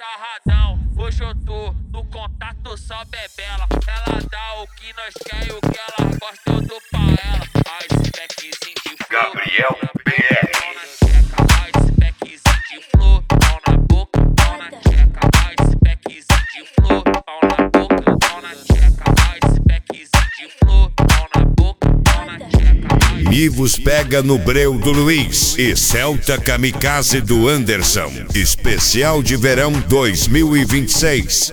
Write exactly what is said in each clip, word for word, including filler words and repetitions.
agarradão, hoje eu tô no contato só bebela. Ela dá o que nós quer e o que ela gosta eu dou pra ela. Ice packzinho de flor, Gabriel P R. pau na tcheca. Ice packzinho de flor, pau na boca, pau na tcheca. Ice packzinho de flor, pau na boca, pau na tcheca. Ice packzinho de flor, pau na boca, pau na tcheca. Nivus pega no breu do Luiz e Celta Kamikaze do Anderson. Especial de verão dois mil e vinte e seis.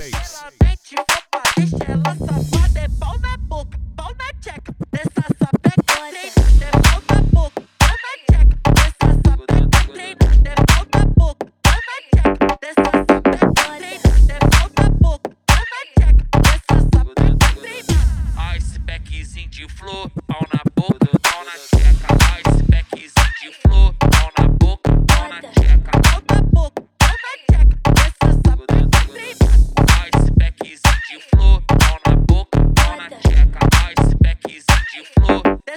Ice packzinho de flor, pau na boca, pau na tcheca. Ice packzinho de flor, pau na boca, pau na tcheca. Ice packzinho de flor, pau na boca, pau na tcheca. Ice packzinho de flor.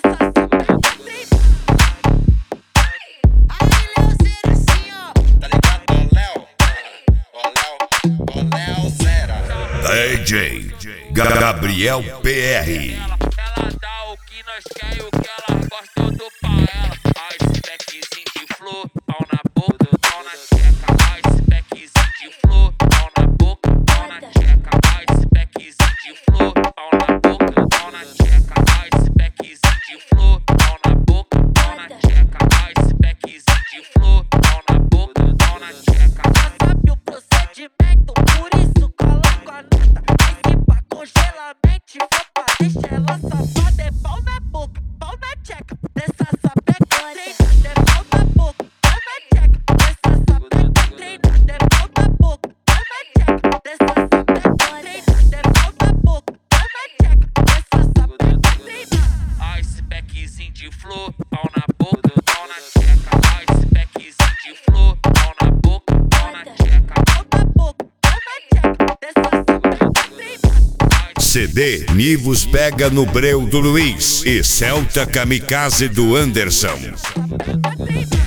Tá ligado, ó, Léo? Ó, Léo, ó, Léo Zera. D J Gabriel P R. Ela, ela dá o que nós quer e o que ela gosta eu dou pra ela. Ice packzinho de flor, pau na boca, pau na tcheca. Ice packzinho de flor, pau na boca, pau na tcheca. Ice packzinho de flor, pau na boca, pau na tcheca. Ice packzinho de flor, pau na boca, pau na tcheca. Ice packzinho de flor, pau na boca, pau na tcheca. Já sabe o procedimento, por isso coloco a nota. Esse pra congelamento, for pra deixar ela safada. É pau na boca, pau na tcheca. Dessa sapeca treinada, é pau na boca, pau na tcheca. Dessa sapeca treinada, é pau na boca, pau na tcheca. Dessa sapeca treinada, é pau na boca, pau na tcheca. Dessa sapeca treinada. Ice packzinho de flor, pau na boca, pau na tcheca. Ice packzinho de flor, pau na boca, pau na tcheca. Pau na boca, pau na tcheca. Dessa sapeca treinada. C D Nivus pega no breu do Luiz e Celta Kamikaze do Anderson. Sapeca treinada.